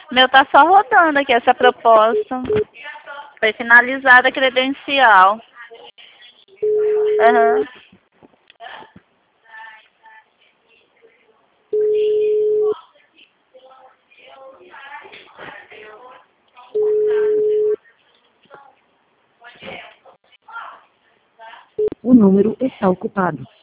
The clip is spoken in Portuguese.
Meu tá só rodando aqui essa proposta. Foi finalizada a credencial. Aham. O número está ocupado.